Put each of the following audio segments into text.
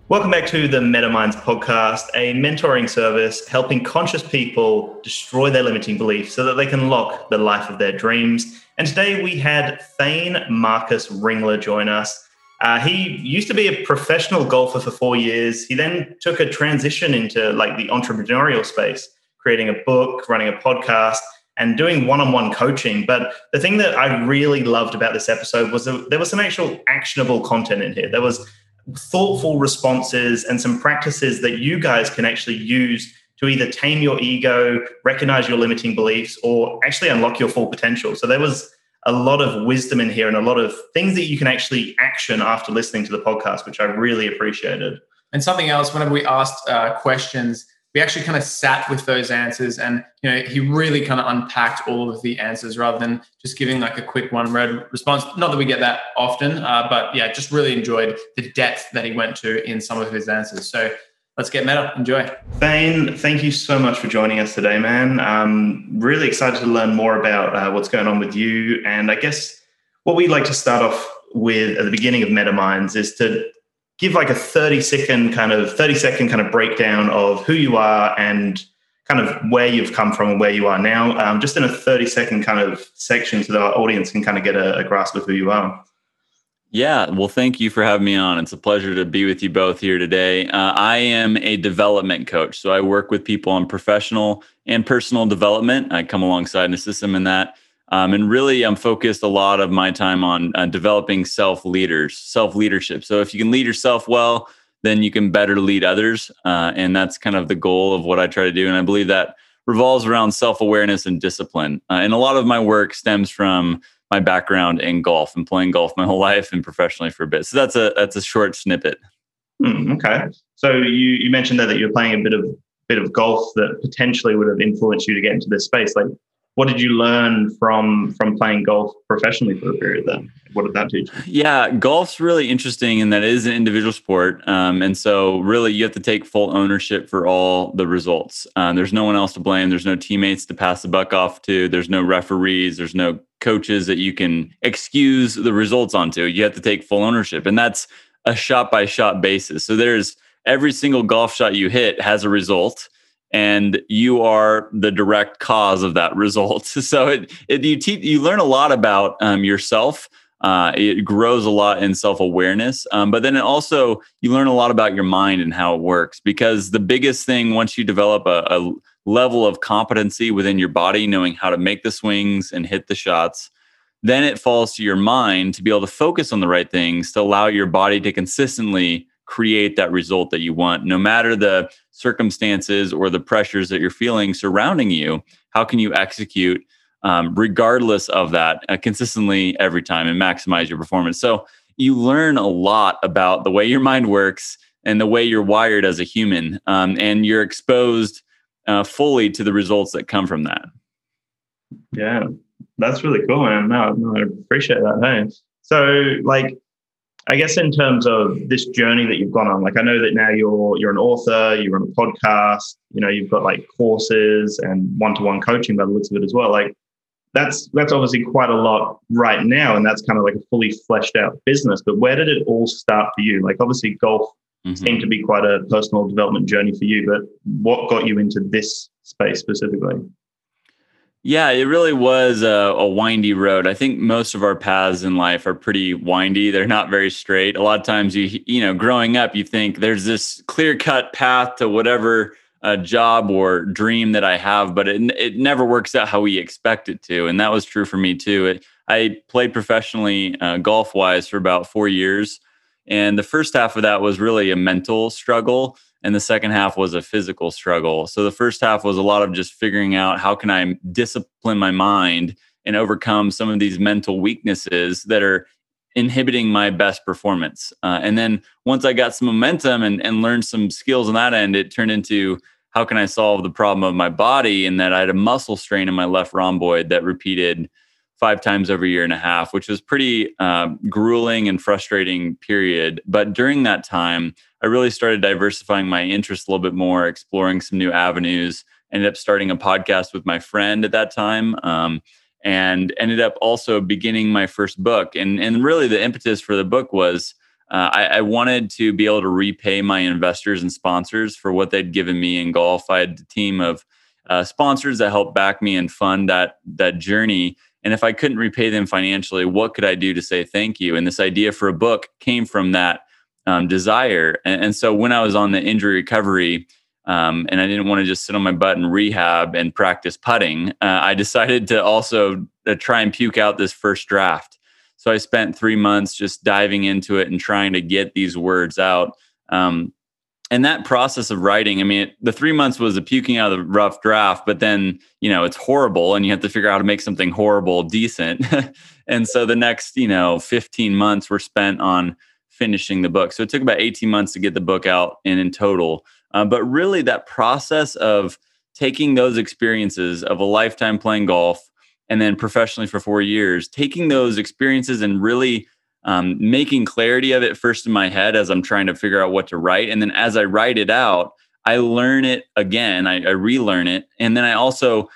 Welcome back to the MetaMinds podcast, a mentoring service helping conscious people destroy their limiting beliefs so that they can unlock the life of their dreams. And today we had Thane Marcus Ringler join us. He used to be a professional golfer for 4 years. He then took a transition into the entrepreneurial space, creating a book, running a podcast, and doing one-on-one coaching. But the thing that I really loved about this episode was that there was some actual actionable content in here. There was thoughtful responses and some practices that you guys can actually use to either tame your ego, recognize your limiting beliefs, or actually unlock your full potential. So there was a lot of wisdom in here and a lot of things that you can actually action after listening to the podcast, which I really appreciated. And something else, whenever we asked questions, we actually kind of sat with those answers, and he really kind of unpacked all of the answers rather than just giving like a quick one-word response. Not that we get that often, but yeah, just really enjoyed the depth that he went to in some of his answers. So let's get meta. Enjoy. Thane, thank you so much for joining us today, man. Really excited to learn more about what's going on with you. And I guess what we'd like to start off with at the beginning of MetaMinds is to give like a 30-second kind of breakdown of who you are and kind of where you've come from and where you are now, just in a 30-second kind of section so that our audience can kind of get a grasp of who you are. Yeah, well, thank you for having me on. It's a pleasure to be with you both here today. I am a development coach, so I work with people on professional and personal development. I come alongside and assist them in that. And really, I'm focused a lot of my time on developing self-leadership. So if you can lead yourself well, then you can better lead others. And that's kind of the goal of what I try to do. And I believe that revolves around self-awareness and discipline. And a lot of my work stems from my background in golf and playing golf my whole life and professionally for a bit. So that's a short snippet. Okay. So you mentioned that you're playing a bit of golf that potentially would have influenced you to get into this space. Like, what did you learn from playing golf professionally for a period then? What did that teach you? Yeah, golf's really interesting in that it is an individual sport. And so really you have to take full ownership for all the results. There's no one else to blame. There's no teammates to pass the buck off to. There's no referees. There's no coaches that you can excuse the results onto. You have to take full ownership. And that's a shot by shot basis. So there's every single golf shot you hit has a result, and you are the direct cause of that result. So you learn a lot about yourself. It grows a lot in self-awareness. But then you learn a lot about your mind and how it works. Because the biggest thing, once you develop a level of competency within your body, knowing how to make the swings and hit the shots, then it falls to your mind to be able to focus on the right things to allow your body to consistently create that result that you want, no matter the circumstances or the pressures that you're feeling surrounding you. How can you execute regardless of that consistently every time and maximize your performance? So you learn a lot about the way your mind works and the way you're wired as a human, and you're exposed fully to the results that come from that. Yeah, that's really cool, man. No, I appreciate that. Hey, so I guess in terms of this journey that you've gone on, I know that now you're an author, you run a podcast, you've got courses and one-to-one coaching by the looks of it as well. That's obviously quite a lot right now, and that's kind of like a fully fleshed out business. But where did it all start for you? Obviously golf seemed to be quite a personal development journey for you, but what got you into this space specifically? Yeah, it really was a windy road. I think most of our paths in life are pretty windy. They're not very straight. A lot of times, growing up, you think there's this clear-cut path to whatever job or dream that I have, but it never works out how we expect it to. And that was true for me too. I played professionally golf-wise for about 4 years. And the first half of that was really a mental struggle. And the second half was a physical struggle. So the first half was a lot of just figuring out how can I discipline my mind and overcome some of these mental weaknesses that are inhibiting my best performance. And then once I got some momentum and learned some skills on that end, it turned into how can I solve the problem of my body, and that I had a muscle strain in my left rhomboid that repeated 5 times over a year and a half, which was pretty grueling and frustrating period. But during that time, I really started diversifying my interests a little bit more, exploring some new avenues, ended up starting a podcast with my friend at that time, and ended up also beginning my first book. And really the impetus for the book was I wanted to be able to repay my investors and sponsors for what they'd given me in golf. I had a team of sponsors that helped back me and fund that journey. And if I couldn't repay them financially, what could I do to say thank you? And this idea for a book came from that desire. And so when I was on the injury recovery, and I didn't want to just sit on my butt and rehab and practice putting, I decided to also try and puke out this first draft. So I spent 3 months just diving into it and trying to get these words out. And that process of writing, I mean, the 3 months was a puking out of the rough draft, but then, it's horrible and you have to figure out how to make something horrible decent. And so the next, 15 months were spent on finishing the book. So it took about 18 months to get the book out in total. But really that process of taking those experiences of a lifetime playing golf and then professionally for 4 years, taking those experiences and really making clarity of it first in my head as I'm trying to figure out what to write. And then as I write it out, I learn it again, I relearn it. And then I also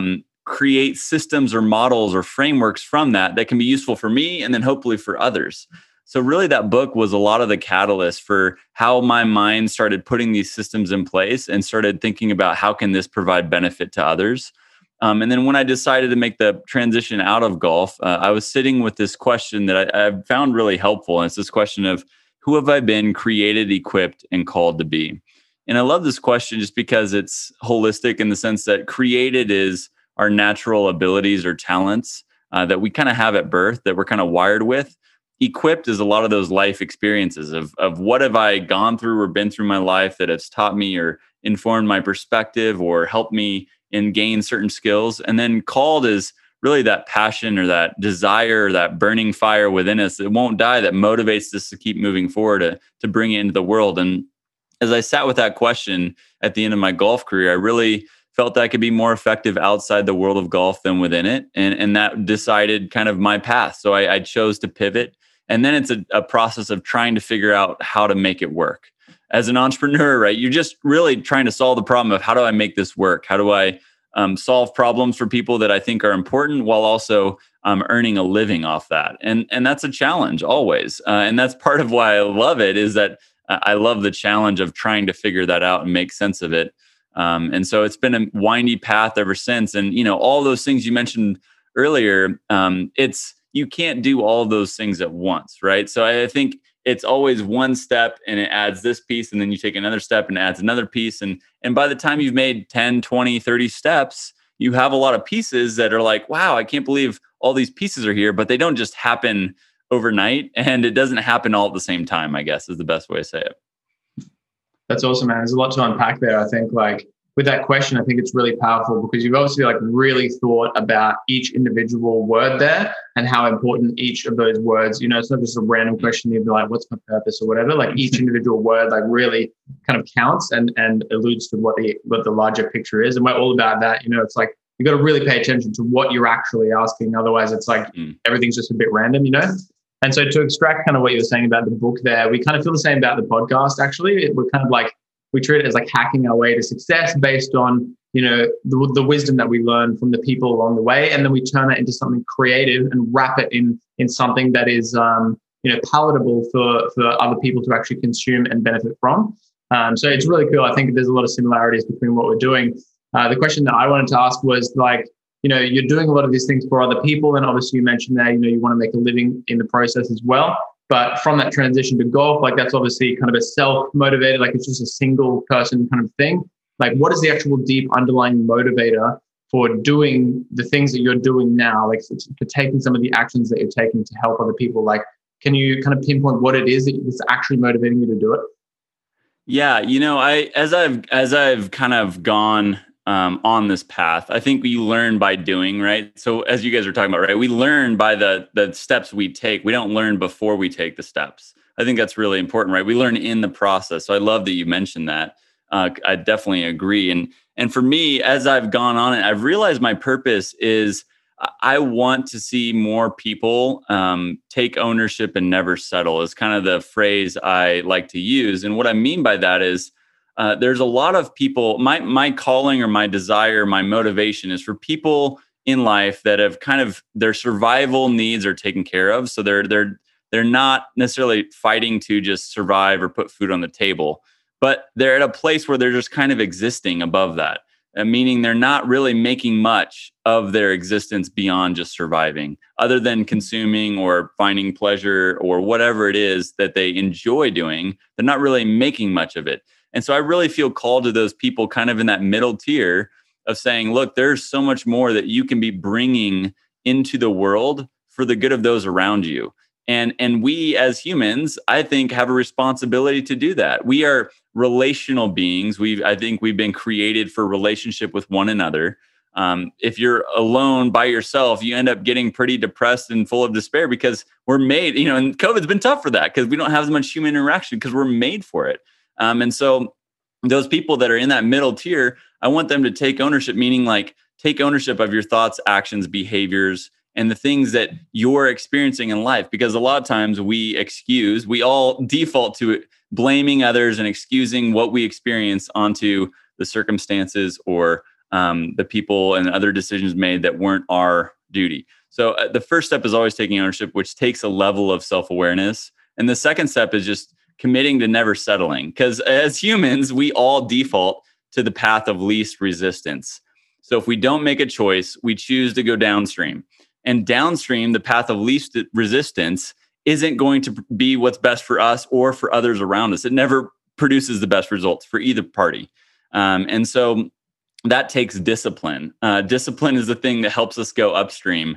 create systems or models or frameworks from that can be useful for me and then hopefully for others. So really that book was a lot of the catalyst for how my mind started putting these systems in place and started thinking about how can this provide benefit to others. And then when I decided to make the transition out of golf, I was sitting with this question that I found really helpful. And it's this question of who have I been created, equipped, and called to be? And I love this question just because it's holistic in the sense that created is our natural abilities or talents that we kind of have at birth, that we're kind of wired with. Equipped is a lot of those life experiences of what have I gone through or been through my life that has taught me or informed my perspective or helped me and gain certain skills. And then called is really that passion or that desire, or that burning fire within us that won't die, that motivates us to keep moving forward, to bring it into the world. And as I sat with that question at the end of my golf career, I really felt that I could be more effective outside the world of golf than within it. And that decided kind of my path. So I chose to pivot. And then it's a process of trying to figure out how to make it work. As an entrepreneur, right, you're just really trying to solve the problem of how do I make this work? How do I solve problems for people that I think are important while also earning a living off that? And that's a challenge always. And that's part of why I love it, is that I love the challenge of trying to figure that out and make sense of it. And so it's been a windy path ever since. And, all those things you mentioned earlier, you can't do all of those things at once, right? So I think it's always one step and it adds this piece, and then you take another step and it adds another piece. And by the time you've made 10, 20, 30 steps, you have a lot of pieces that are like, wow, I can't believe all these pieces are here, but they don't just happen overnight, and it doesn't happen all at the same time, I guess is the best way to say it. That's awesome, man. There's a lot to unpack there. I think with that question, I think it's really powerful because you've obviously really thought about each individual word there and how important each of those words, it's not just a random question. You'd be like, what's my purpose or whatever. Each individual word, really kind of counts and alludes to what the larger picture is. And we're all about that. It's you got to really pay attention to what you're actually asking. Otherwise it's everything's just a bit random, And so to extract kind of what you were saying about the book there, we kind of feel the same about the podcast. Actually, we're kind of we treat it as hacking our way to success based on, the wisdom that we learn from the people along the way. And then we turn it into something creative and wrap it in something that is, palatable for other people to actually consume and benefit from. So it's really cool. I think there's a lot of similarities between what we're doing. The question that I wanted to ask was you're doing a lot of these things for other people. And obviously you mentioned that, you want to make a living in the process as well. But from that transition to golf, that's obviously kind of a self-motivated, it's just a single person kind of thing. What is the actual deep underlying motivator for doing the things that you're doing now, for taking some of the actions that you're taking to help other people? Can you kind of pinpoint what it is that's actually motivating you to do it? Yeah, as I've kind of gone on this path, I think you learn by doing, right? So as you guys are talking about, right, we learn by the steps we take. We don't learn before we take the steps. I think that's really important, right? We learn in the process. So I love that you mentioned that. I definitely agree. And for me, as I've gone on it, I've realized my purpose is I want to see more people take ownership and never settle is kind of the phrase I like to use. And what I mean by that is there's a lot of people, my calling or my desire, my motivation is for people in life that have kind of their survival needs are taken care of. So they're they're not necessarily fighting to just survive or put food on the table, but they're at a place where they're just kind of existing above that. Meaning they're not really making much of their existence beyond just surviving, other than consuming or finding pleasure or whatever it is that they enjoy doing. They're not really making much of it. And so I really feel called to those people kind of in that middle tier of saying, look, there's so much more that you can be bringing into the world for the good of those around you. And we as humans, I think, have a responsibility to do that. We are relational beings. I think we've been created for relationship with one another. If you're alone by yourself, you end up getting pretty depressed and full of despair because we're made, and COVID's been tough for that because we don't have as much human interaction because we're made for it. And so those people that are in that middle tier, I want them to take ownership, meaning like take ownership of your thoughts, actions, behaviors, and the things that you're experiencing in life. Because a lot of times we all default to blaming others and excusing what we experience onto the circumstances or the people and other decisions made that weren't our duty. So the first step is always taking ownership, which takes a level of self-awareness. And the second step is just committing to never settling. Because as humans, we all default to the path of least resistance. So if we don't make a choice, we choose to go downstream. And downstream, the path of least resistance isn't going to be what's best for us or for others around us. It never produces the best results for either party. And so that takes discipline. Discipline is the thing that helps us go upstream.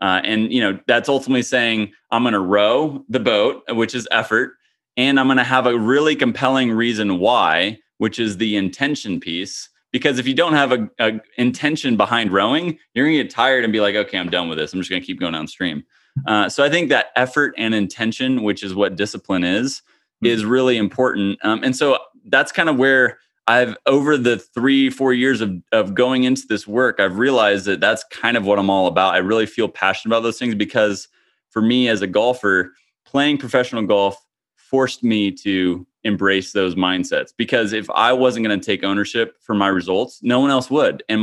And that's ultimately saying, I'm going to row the boat, which is effort. And I'm going to have a really compelling reason why, which is the intention piece. Because if you don't have a intention behind rowing, you're going to get tired and be like, okay, I'm done with this. I'm just going to keep going downstream. So I think that effort and intention, which is what discipline is really important. And so that's kind of where I've, over the 3-4 years of going into this work, I've realized that that's kind of what I'm all about. I really feel passionate about those things because for me as a golfer, playing professional golf forced me to embrace those mindsets, because if I wasn't going to take ownership for my results, no one else would. And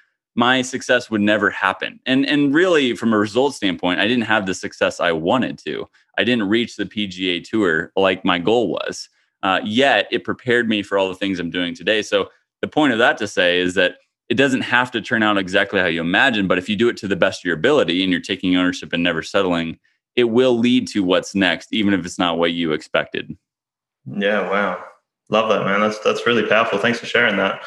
my success would never happen. And really from a results standpoint, I didn't have the success I wanted to. I didn't reach the PGA Tour like my goal was. Yet it prepared me for all the things I'm doing today. So the point of that to say is that it doesn't have to turn out exactly how you imagine, but if you do it to the best of your ability and you're taking ownership and never settling, it will lead to what's next, even if it's not what you expected. Yeah, wow. Love that, man. That's really powerful. Thanks for sharing that.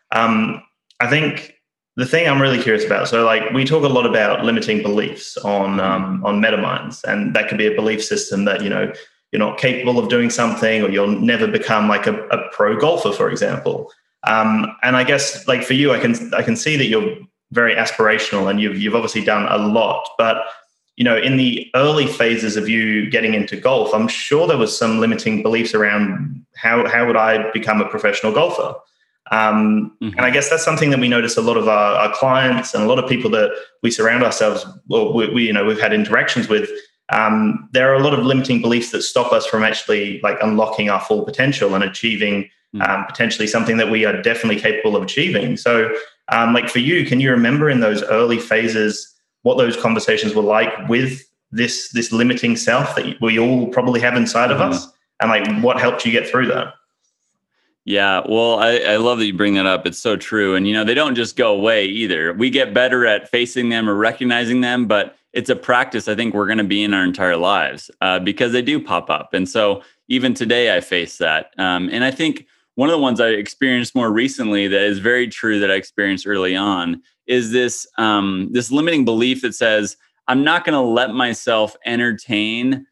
I think the thing I'm really curious about, so like we talk a lot about limiting beliefs on MetaMinds, and that could be a belief system that, you're not capable of doing something, or you'll never become like a pro golfer, for example. And I guess like for you, I can see that you're very aspirational and you've obviously done a lot, but in the early phases of you getting into golf, I'm sure there was some limiting beliefs around how would I become a professional golfer? And I guess that's something that we notice a lot of our clients and a lot of people that we surround ourselves, well, we've had interactions with. There are a lot of limiting beliefs that stop us from actually like unlocking our full potential and achieving potentially something that we are definitely capable of achieving. So like for you, can you remember in those early phases what those conversations were like with this limiting self that we all probably have inside of us, and like what helped you get through that? Yeah, well, I love that you bring that up. It's so true. And, they don't just go away either. We get better at facing them or recognizing them, but it's a practice I think we're going to be in our entire lives because they do pop up. And so even today I face that. And I think one of the ones I experienced more recently that is very true that I experienced early on is this limiting belief that says, I'm not going to let myself entertain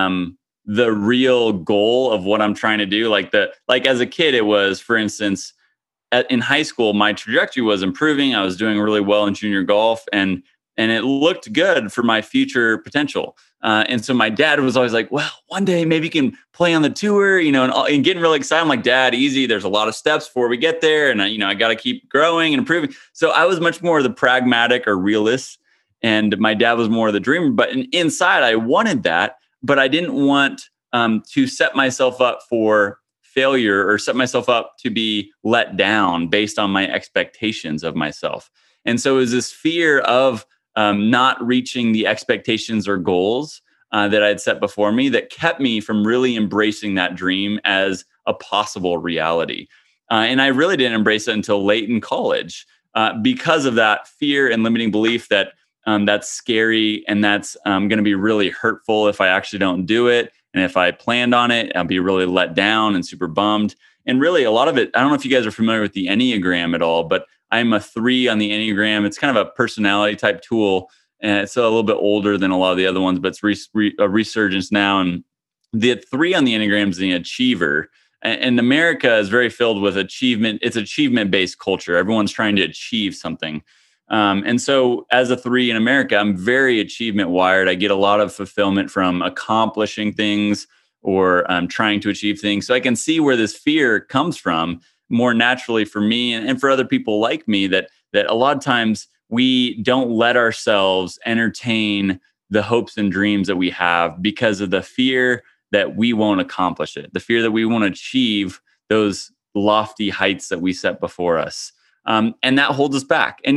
the real goal of what I'm trying to do. Like as a kid, it was, for instance, in high school, my trajectory was improving. I was doing really well in junior golf and it looked good for my future potential. And so my dad was always like, well, one day maybe you can play on the tour, and getting really excited. I'm like, Dad, easy. There's a lot of steps before we get there. And I got to keep growing and improving. So I was much more the pragmatic or realist. And my dad was more the dreamer. But inside, I wanted that. But I didn't want to set myself up for failure or set myself up to be let down based on my expectations of myself. And so it was this fear of not reaching the expectations or goals that I had set before me that kept me from really embracing that dream as a possible reality. And I really didn't embrace it until late in college because of that fear and limiting belief that that's scary and that's going to be really hurtful if I actually don't do it. And if I planned on it, I'll be really let down and super bummed. And really, a lot of it, I don't know if you guys are familiar with the Enneagram at all, but I'm a 3 on the Enneagram. It's kind of a personality type tool. And it's a little bit older than a lot of the other ones, but it's a resurgence now. And the 3 on the Enneagram is the achiever. And America is very filled with achievement. It's achievement-based culture. Everyone's trying to achieve something. And so as a 3 in America, I'm very achievement wired. I get a lot of fulfillment from accomplishing things or trying to achieve things. So I can see where this fear comes from more naturally for me and for other people like me, that a lot of times we don't let ourselves entertain the hopes and dreams that we have because of the fear that we won't accomplish it, the fear that we won't achieve those lofty heights that we set before us. And that holds us back. And,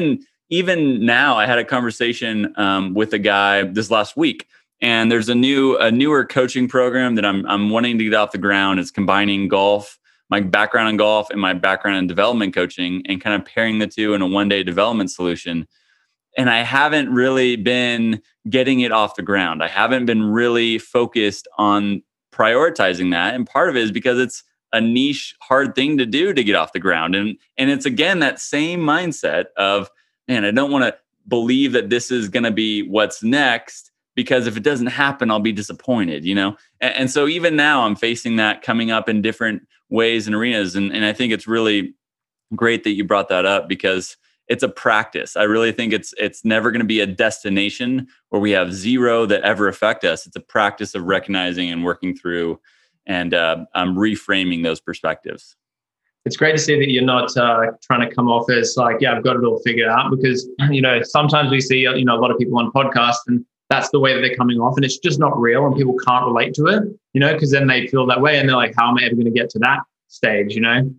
even now I had a conversation with a guy this last week, and there's a newer coaching program that I'm wanting to get off the ground. It's combining golf, my background in golf and my background in development coaching, and kind of pairing the two in a one-day development solution. And I haven't really been getting it off the ground. I haven't been really focused on prioritizing that. And part of it is because it's a niche, hard thing to do to get off the ground. And it's, again, that same mindset of, man, I don't want to believe that this is going to be what's next, because if it doesn't happen, I'll be disappointed, And so even now I'm facing that coming up in different ways and arenas. And I think it's really great that you brought that up, because it's a practice. I really think it's never going to be a destination where we have zero that ever affect us. It's a practice of recognizing and working through and reframing those perspectives. It's great to see that you're not trying to come off as like, yeah, I've got it all figured out, because, sometimes we see, a lot of people on podcasts and that's the way that they're coming off, and it's just not real and people can't relate to it, because then they feel that way and they're like, how am I ever going to get to that stage,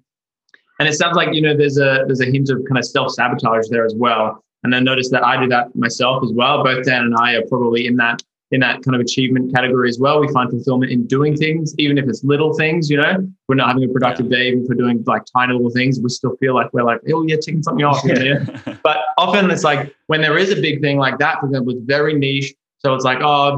And it sounds like, there's a hint of kind of self-sabotage there as well. And I noticed that I do that myself as well. Both Dan and I are probably in that kind of achievement category as well. We find fulfillment in doing things, even if it's little things, We're not having a productive day, even if we're doing like tiny little things, we still feel like we're like, oh yeah, ticking something off. But often it's like when there is a big thing like that, for example, it's very niche. So it's like,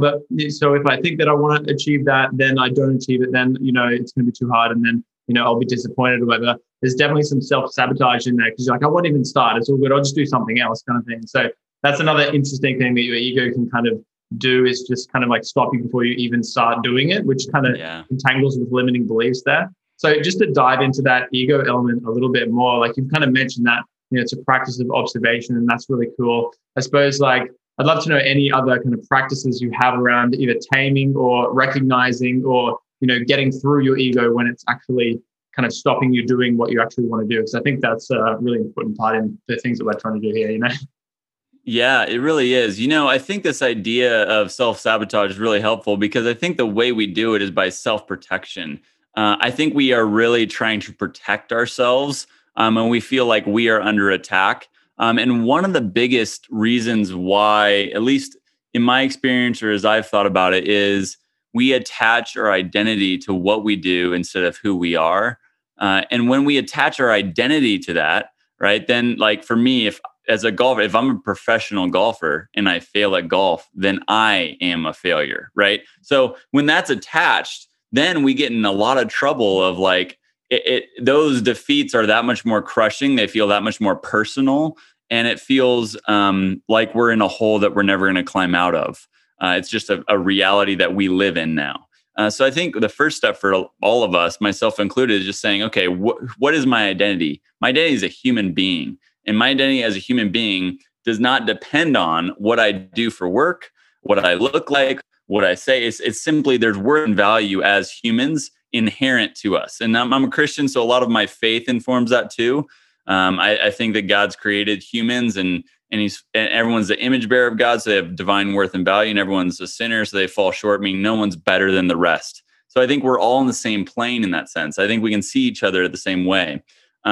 so if I think that I want to achieve that, then I don't achieve it, then, it's going to be too hard. And then, I'll be disappointed or whatever. There's definitely some self-sabotage in there, because you're like, I won't even start. It's all good. I'll just do something else kind of thing. So that's another interesting thing that your ego can kind of do, is just kind of like stop you before you even start doing it, which kind of entangles with limiting beliefs there. So just to dive into that ego element a little bit more, like you've kind of mentioned that, it's a practice of observation, and that's really cool. I suppose like I'd love to know any other kind of practices you have around either taming or recognizing or, getting through your ego when it's actually kind of stopping you doing what you actually want to do. Because I think that's a really important part in the things that we're trying to do here, Yeah, it really is. I think this idea of self-sabotage is really helpful, because I think the way we do it is by self-protection. I think we are really trying to protect ourselves and we feel like we are under attack. And one of the biggest reasons why, at least in my experience or as I've thought about it, is we attach our identity to what we do instead of who we are. And when we attach our identity to that, right, then like for me, as a golfer, if I'm a professional golfer and I fail at golf, then I am a failure, right? So when that's attached, then we get in a lot of trouble of like, those defeats are that much more crushing. They feel that much more personal. And it feels like we're in a hole that we're never going to climb out of. It's just a reality that we live in now. So I think the first step for all of us, myself included, is just saying, okay, what is my identity? My identity is a human being. And my identity as a human being does not depend on what I do for work, what I look like, what I say. It's simply there's worth and value as humans inherent to us. And I'm a Christian, so a lot of my faith informs that too. I think that God's created humans and everyone's the image bearer of God, so they have divine worth and value, and everyone's a sinner, so they fall short, meaning no one's better than the rest. So I think we're all in the same plane in that sense. I think we can see each other the same way.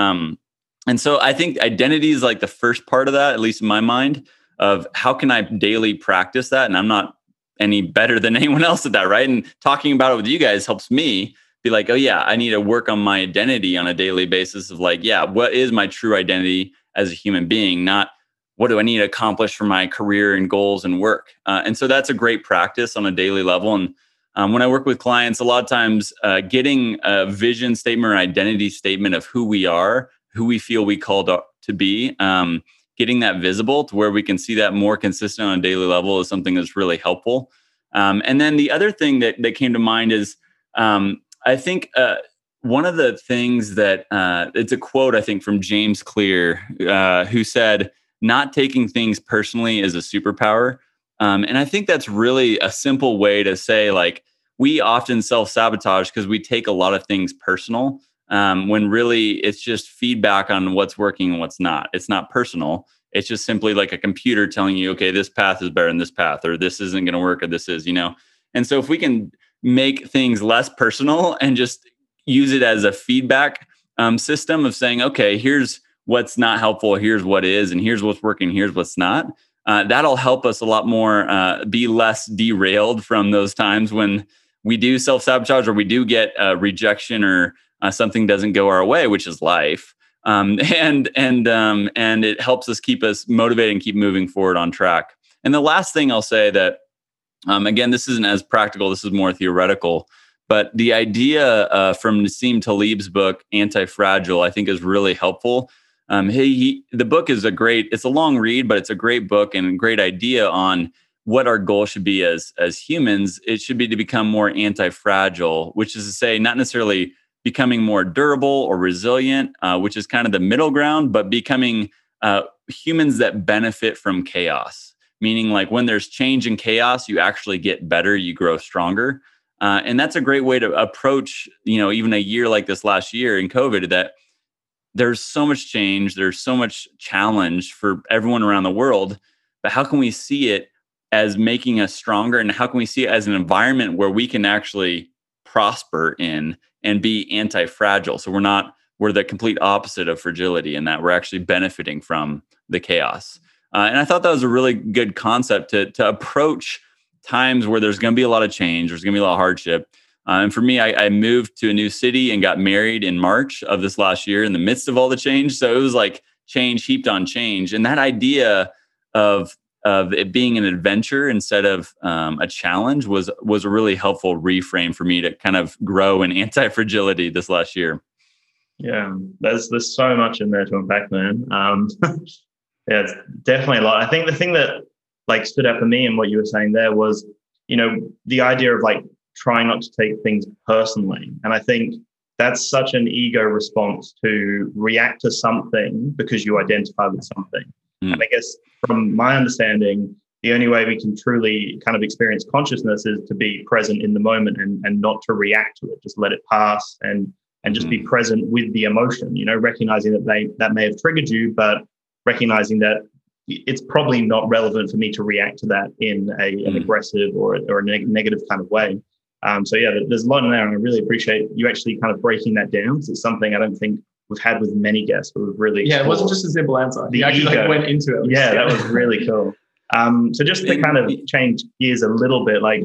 And so I think identity is like the first part of that, at least in my mind, of how can I daily practice that? And I'm not any better than anyone else at that, right? And talking about it with you guys helps me be like, oh yeah, I need to work on my identity on a daily basis of like, yeah, what is my true identity as a human being? Not what do I need to accomplish for my career and goals and work? And so that's a great practice on a daily level. And when I work with clients, a lot of times getting a vision statement or identity statement of who we are, who we feel we called to be, getting that visible to where we can see that more consistent on a daily level is something that's really helpful. And then the other thing that came to mind is I think one of the things that it's a quote, I think, from James Clear, who said, not taking things personally is a superpower. And I think that's really a simple way to say, like, we often self-sabotage because we take a lot of things personal when really it's just feedback on what's working and what's not. It's not personal. It's just simply like a computer telling you, okay, this path is better than this path, or this isn't going to work, or this is, And so if we can make things less personal and just use it as a feedback system of saying, okay, here's what's not helpful, here's what is, and here's what's working, here's what's not. That'll help us a lot more be less derailed from those times when we do self-sabotage or we do get rejection or something doesn't go our way, which is life. And it helps us keep us motivated and keep moving forward on track. And the last thing I'll say that, again, this isn't as practical, this is more theoretical, but the idea from Nassim Taleb's book, Anti-Fragile, I think is really helpful. The book is it's a long read, but it's a great book and a great idea on what our goal should be as humans. It should be to become more anti-fragile, which is to say not necessarily becoming more durable or resilient, which is kind of the middle ground, but becoming humans that benefit from chaos. Meaning like when there's change and chaos, you actually get better, you grow stronger. And that's a great way to approach, even a year like this last year in COVID, that there's so much change, there's so much challenge for everyone around the world, but how can we see it as making us stronger? And how can we see it as an environment where we can actually prosper in and be anti-fragile? So we're the complete opposite of fragility in that we're actually benefiting from the chaos. And I thought that was a really good concept to approach times where there's going to be a lot of change, there's going to be a lot of hardship. And for me, I moved to a new city and got married in March of this last year in the midst of all the change. So it was like change heaped on change. And that idea of it being an adventure instead of a challenge was a really helpful reframe for me to kind of grow in anti-fragility this last year. Yeah, there's so much in there to unpack, man. Yeah, it's definitely a lot. I think the thing that like stood out for me and what you were saying there was, the idea of like trying not to take things personally. And I think that's such an ego response to react to something because you identify with something. And I guess from my understanding, the only way we can truly kind of experience consciousness is to be present in the moment and not to react to it, just let it pass and just be present with the emotion, recognizing that may have triggered you, but recognizing that it's probably not relevant for me to react to that in an aggressive or a negative kind of way. So yeah, there's a lot in there, and I really appreciate you actually kind of breaking that down. Because it's something I don't think we've had with many guests, but we've really it wasn't just a simple answer. You actually went into it. Yeah, that was really cool. So just to kind of change gears a little bit, like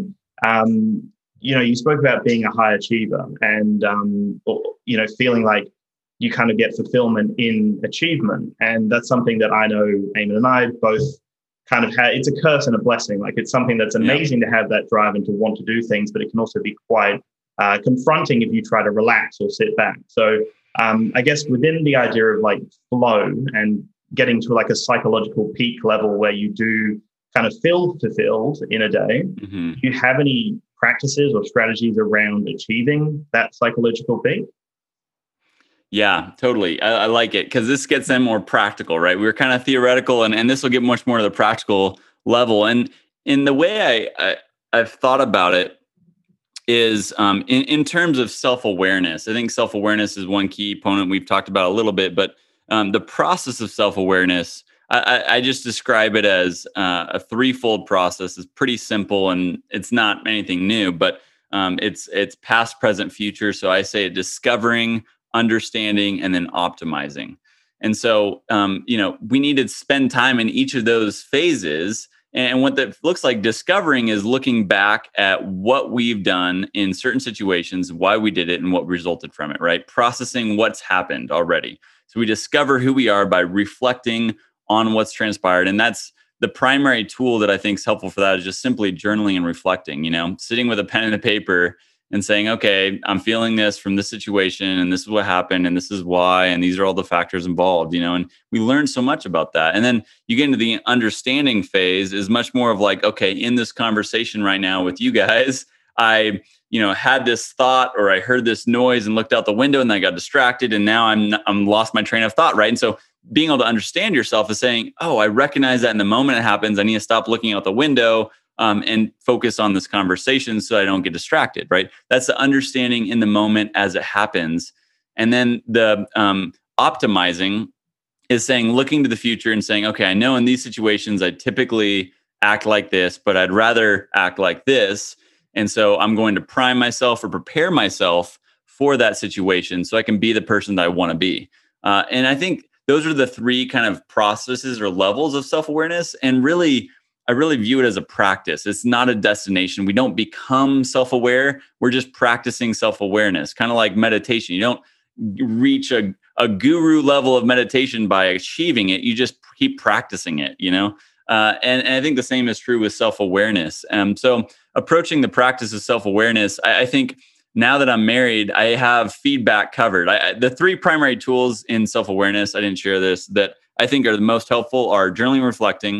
you spoke about being a high achiever and feeling like you kind of get fulfillment in achievement, and that's something that I know Eamon and I both kind of have. It's a curse and a blessing. Like it's something that's amazing to have that drive and to want to do things, but it can also be quite confronting if you try to relax or sit back. So I guess within the idea of like flow and getting to like a psychological peak level where you do kind of feel fulfilled in a day, do you have any practices or strategies around achieving that psychological peak? Yeah, totally. I like it because this gets them more practical, right? We were kind of theoretical and this will get much more to the practical level. And in the way I've thought about it is in terms of self-awareness. I think self-awareness is one key component we've talked about a little bit, but the process of self-awareness, I just describe it as a threefold process. It's pretty simple and it's not anything new, but it's past, present, future. So I say discovering, understanding, and then optimizing. And so, we need to spend time in each of those phases And what that looks like discovering is looking back at what we've done in certain situations, why we did it, and what resulted from it, right? Processing what's happened already. So we discover who we are by reflecting on what's transpired. And that's the primary tool that I think is helpful for that, is just simply journaling and reflecting, sitting with a pen and a paper and saying, okay, I'm feeling this from this situation, and this is what happened, and this is why, and these are all the factors involved, and we learn so much about that. And then you get into the understanding phase, is much more of like, okay, in this conversation right now with you guys, I had this thought, or I heard this noise and looked out the window and I got distracted, and now I'm lost my train of thought, right? And so being able to understand yourself is saying, oh, I recognize that in the moment it happens, I need to stop looking out the window and focus on this conversation so I don't get distracted, right? That's the understanding in the moment as it happens. And then the optimizing is saying, looking to the future and saying, okay, I know in these situations I typically act like this, but I'd rather act like this. And so I'm going to prime myself or prepare myself for that situation so I can be the person that I want to be. And I think those are the three kind of processes or levels of self-awareness. And really, I really view it as a practice. It's not a destination. We don't become self-aware. We're just practicing self-awareness, kind of like meditation. You don't reach a guru level of meditation by achieving it. You just keep practicing it, and I think the same is true with self-awareness. So approaching the practice of self-awareness, I think now that I'm married, I have feedback covered. The three primary tools in self-awareness, I didn't share this, that I think are the most helpful are journaling, reflecting,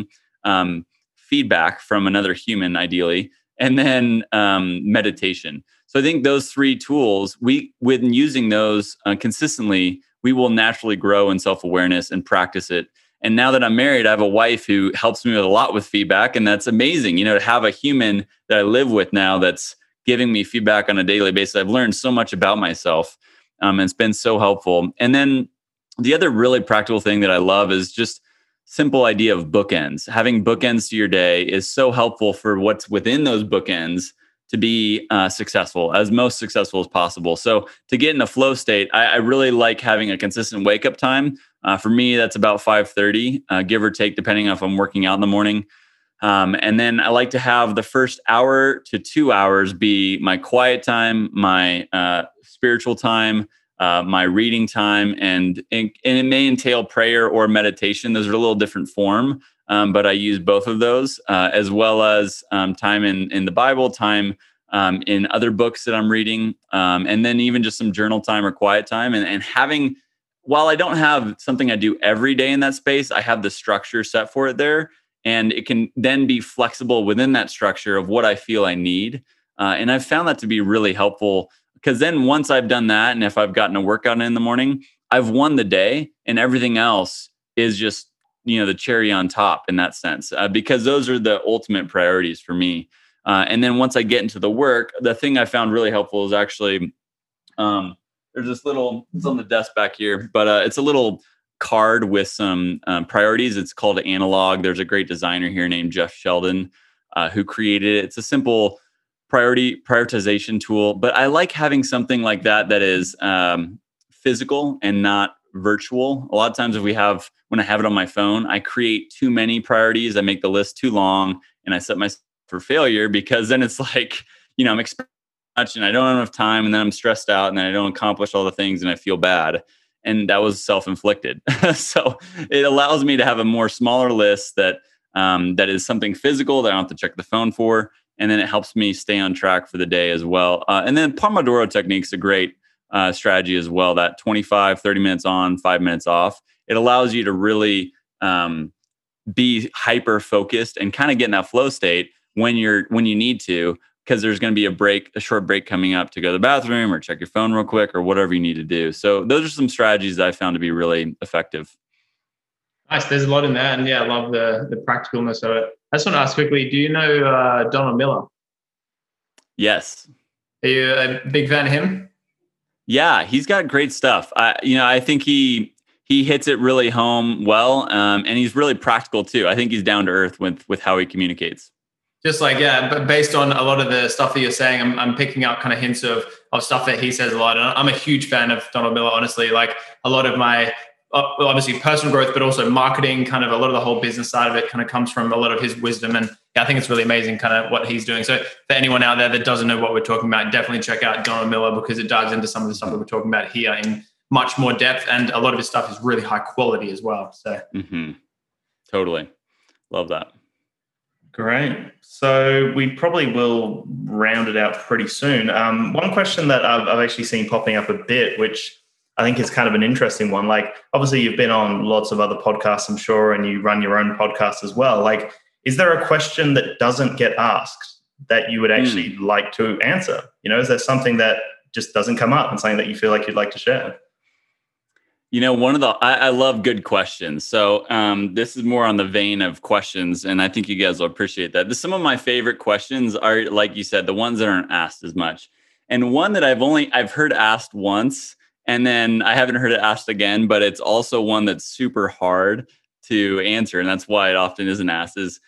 feedback from another human, ideally, and then meditation. So I think those three tools, when using those consistently, we will naturally grow in self-awareness and practice it. And now that I'm married, I have a wife who helps me with a lot with feedback, and that's amazing. To have a human that I live with now that's giving me feedback on a daily basis. I've learned so much about myself, and it's been so helpful. And then the other really practical thing that I love is just simple idea of bookends. Having bookends to your day is so helpful for what's within those bookends to be successful, as most successful as possible. So to get in a flow state, I really like having a consistent wake up time. For me, that's about 5:30, give or take, depending on if I'm working out in the morning. And then I like to have the first hour to 2 hours be my quiet time, my spiritual time, my reading time, and it may entail prayer or meditation. Those are a little different form, but I use both of those, as well as time in the Bible, time in other books that I'm reading, and then even just some journal time or quiet time. And having, while I don't have something I do every day in that space, I have the structure set for it there. And it can then be flexible within that structure of what I feel I need. And I've found that to be really helpful, because then once I've done that, and if I've gotten a workout in the morning, I've won the day, and everything else is just, the cherry on top in that sense, because those are the ultimate priorities for me. And then once I get into the work, the thing I found really helpful is actually, there's this little, it's on the desk back here, but it's a little card with some priorities. It's called Analog. There's a great designer here named Jeff Sheldon who created it. It's a simple prioritization tool, but I like having something like that is physical and not virtual. A lot of times when I have it on my phone, I create too many priorities. I make the list too long, and I set myself for failure, because then it's like, I'm expecting much and I don't have enough time, and then I'm stressed out, and then I don't accomplish all the things, and I feel bad. And that was self-inflicted. So it allows me to have a more smaller list that is something physical that I don't have to check the phone for. And then it helps me stay on track for the day as well. And then Pomodoro technique is a great strategy as well. That 25, 30 minutes on, 5 minutes off. It allows you to really be hyper focused and kind of get in that flow state when you need to, because there's going to be a short break coming up to go to the bathroom or check your phone real quick or whatever you need to do. So those are some strategies that I found to be really effective. Nice. There's a lot in that. And yeah, I love the practicalness of it. I just want to ask quickly, do you know Donald Miller? Yes. Are you a big fan of him? Yeah, he's got great stuff. I think he hits it really home well, and he's really practical too. I think he's down to earth with how he communicates. Just like, yeah, but based on a lot of the stuff that you're saying, I'm picking up kind of hints of stuff that he says a lot. And I'm a huge fan of Donald Miller, honestly. Like a lot of my obviously personal growth, but also marketing, kind of a lot of the whole business side of it kind of comes from a lot of his wisdom. And I think it's really amazing kind of what he's doing. So for anyone out there that doesn't know what we're talking about, definitely check out Donald Miller, because it dives into some of the stuff that we're talking about here in much more depth. And a lot of his stuff is really high quality as well. So Totally. Love that. Great. So we probably will round it out pretty soon. One question that I've actually seen popping up a bit, which I think is kind of an interesting one. Like, obviously you've been on lots of other podcasts, I'm sure, and you run your own podcast as well. Like, is there a question that doesn't get asked that you would actually like to answer? You know, is there something that just doesn't come up and something that you feel like you'd like to share? You know, I love good questions. So this is more on the vein of questions, and I think you guys will appreciate that. Some of my favorite questions are, like you said, the ones that aren't asked as much. And one that I've heard asked once, and then I haven't heard it asked again, but it's also one that's super hard to answer, and that's why it often isn't asked, is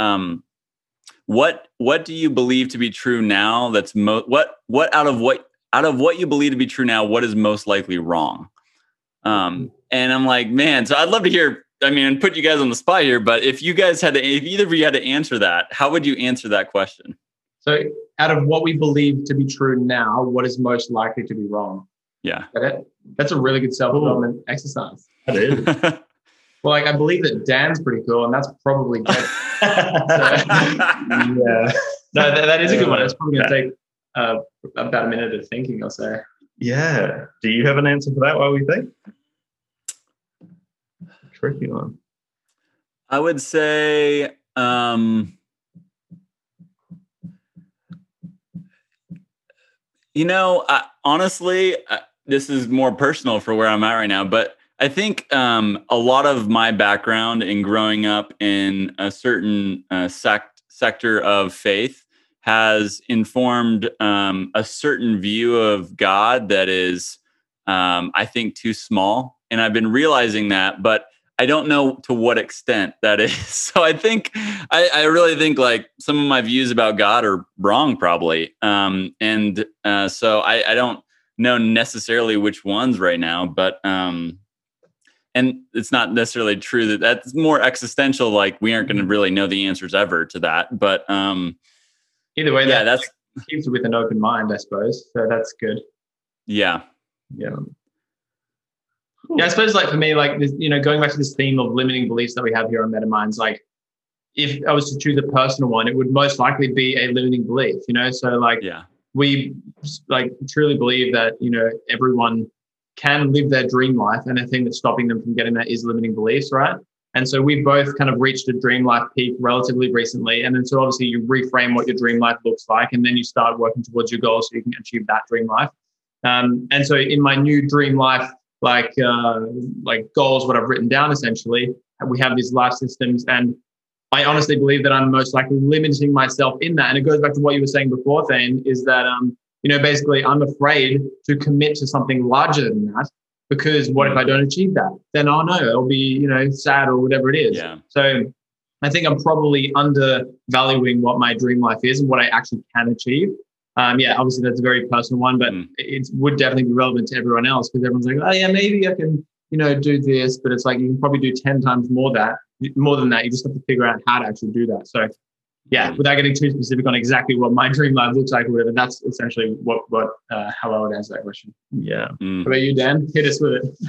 what do you believe to be true now? That's what out of what you believe to be true now, what is most likely wrong? And I'm like, man, so I'd love to hear, and put you guys on the spot here, but if either of you had to answer that, how would you answer that question? So out of what we believe to be true now, what is most likely to be wrong? Yeah. That's a really good self-development exercise. That is. Well, like, I believe that Dan's pretty cool, and that's probably good. Yeah. No, that is a good one. It's probably going to take about a minute of thinking, I'll say. Yeah. Do you have an answer for that while we think? Tricky one. I would say, honestly, this is more personal for where I'm at right now, but I think a lot of my background in growing up in a certain sector of faith has informed a certain view of God that is, I think, too small. And I've been realizing that, but I don't know to what extent that is. So I think, I really think like some of my views about God are wrong, probably. So I don't know necessarily which ones right now, but and it's not necessarily true that that's more existential. Like, we aren't going to really know the answers ever to that. But either way, that keeps it with an open mind, I suppose. So that's good. Yeah. Yeah. Yeah, I suppose, like, for me, like, this, going back to this theme of limiting beliefs that we have here on MetaMinds, like, if I was to choose a personal one, it would most likely be a limiting belief, So, like, we, like, truly believe that, everyone can live their dream life, and the thing that's stopping them from getting that is limiting beliefs, right? And so we both kind of reached a dream life peak relatively recently. And then so obviously you reframe what your dream life looks like, and then you start working towards your goals so you can achieve that dream life. And so in my new dream life, like goals, what I've written down, essentially, we have these life systems, and I honestly believe that I'm most likely limiting myself in that. And it goes back to what you were saying before, Thane, is that, basically I'm afraid to commit to something larger than that, because what if I don't achieve that? Then, oh no, it'll be, sad or whatever it is. Yeah. So I think I'm probably undervaluing what my dream life is and what I actually can achieve. Obviously that's a very personal one, but it would definitely be relevant to everyone else, because everyone's like, oh yeah, maybe I can, do this, but it's like, you can probably do 10 times more than that. You just have to figure out how to actually do that. So without getting too specific on exactly what my dream life looks like or whatever, that's essentially how I would answer that question. Yeah. What about you, Dan? Hit us with it.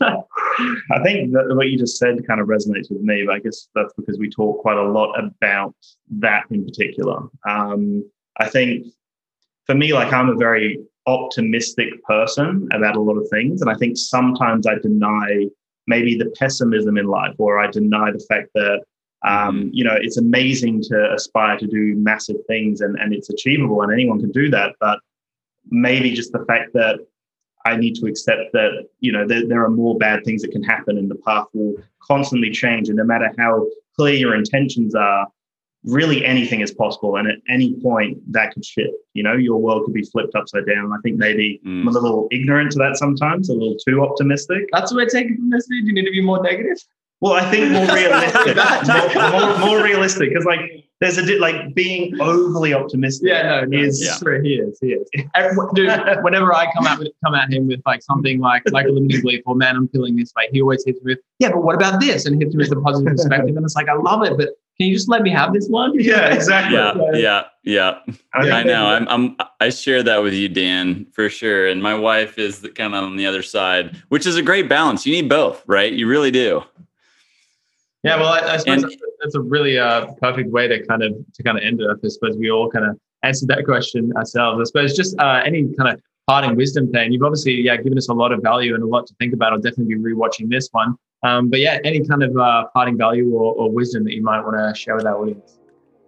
I think that what you just said kind of resonates with me, but I guess that's because we talk quite a lot about that in particular. I think for me, like, I'm a very optimistic person about a lot of things. And I think sometimes I deny maybe the pessimism in life, or I deny the fact that, it's amazing to aspire to do massive things and it's achievable and anyone can do that. But maybe just the fact that I need to accept that, there are more bad things that can happen, and the path will constantly change. And no matter how clear your intentions are, really anything is possible. And at any point that could shift, your world could be flipped upside down. I think maybe I'm a little ignorant to that sometimes, a little too optimistic. That's what I take it from this. Do you need to be more negative? Well, I think more realistic, more realistic. Because, like, there's like being overly optimistic. No, is true. He is. Dude, whenever I come at him with like something like a limiting belief, or man, I'm feeling this way, he always hits me with, yeah, but what about this? And hits me with a positive perspective. And it's like, I love it, but can you just let me have this one? Yeah, exactly. Yeah. I know. I share that with you, Dan, for sure. And my wife is kind of on the other side, which is a great balance. You need both, right? You really do. Yeah, well, I suppose that's a really perfect way to kind of end it. I suppose we all kind of answered that question ourselves. I suppose just any kind of parting wisdom, Thane. You've obviously given us a lot of value and a lot to think about. I'll definitely be rewatching this one. But yeah, any kind of parting value or wisdom that you might want to share with our audience?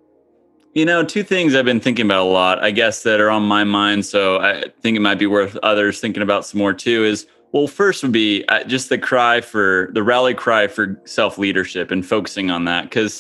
Two things I've been thinking about a lot, I guess, that are on my mind. So I think it might be worth others thinking about some more too is, well, first would be just the rally cry for self-leadership and focusing on that. Because,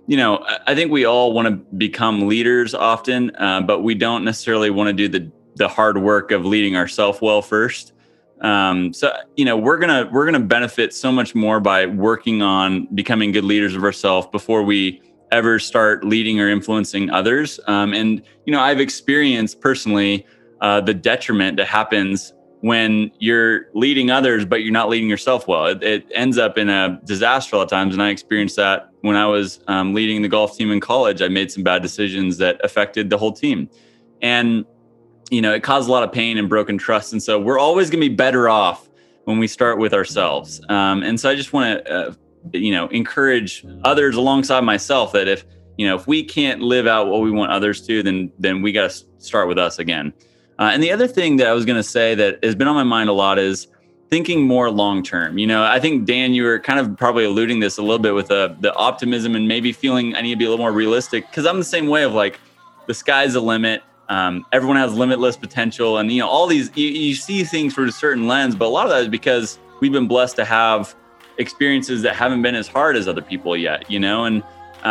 I think we all want to become leaders often, but we don't necessarily want to do the hard work of leading ourselves well first. So, we're going to benefit so much more by working on becoming good leaders of ourselves before we ever start leading or influencing others. And I've experienced personally the detriment that happens when you're leading others, but you're not leading yourself well. It ends up in a disaster a lot of times. And I experienced that when I was leading the golf team in college. I made some bad decisions that affected the whole team. And, it caused a lot of pain and broken trust. And so we're always going to be better off when we start with ourselves. And so I just want to, encourage others alongside myself that if we can't live out what we want others to, then we got to start with us again. And the other thing that I was going to say that has been on my mind a lot is thinking more long-term. I think, Dan, you were kind of probably alluding this a little bit with the optimism and maybe feeling I need to be a little more realistic, because I'm the same way of like, the sky's the limit. Everyone has limitless potential. And, all these, you see things through a certain lens, but a lot of that is because we've been blessed to have experiences that haven't been as hard as other people yet, and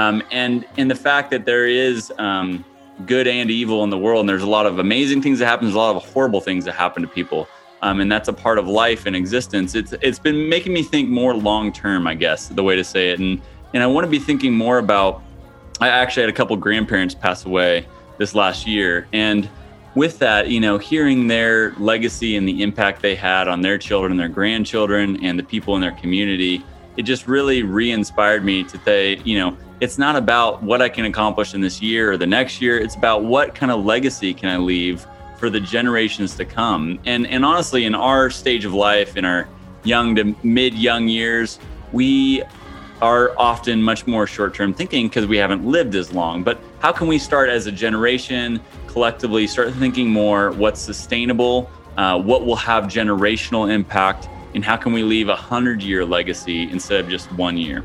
the fact that there is good and evil in the world, and there's a lot of amazing things that happen, there's a lot of horrible things that happen to people, and that's a part of life and existence. It's been making me think more long term, I guess, the way to say it, and I want to be thinking more about. I actually had a couple grandparents pass away this last year, and with that, hearing their legacy and the impact they had on their children and their grandchildren and the people in their community, it just really re-inspired me to say, it's not about what I can accomplish in this year or the next year. It's about what kind of legacy can I leave for the generations to come. And honestly, in our stage of life, in our young to mid-young years, we are often much more short-term thinking because we haven't lived as long. But how can we start as a generation, collectively start thinking more what's sustainable, what will have generational impact, and how can we leave 100-year legacy instead of just 1 year?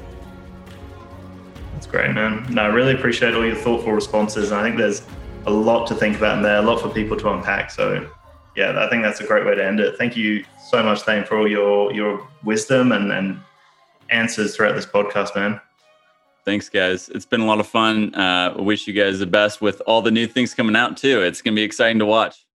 That's great, man. No, I really appreciate all your thoughtful responses. And I think there's a lot to think about in there, a lot for people to unpack. So yeah, I think that's a great way to end it. Thank you so much, Thane, for all your wisdom and answers throughout this podcast, man. Thanks, guys. It's been a lot of fun. I wish you guys the best with all the new things coming out too. It's going to be exciting to watch.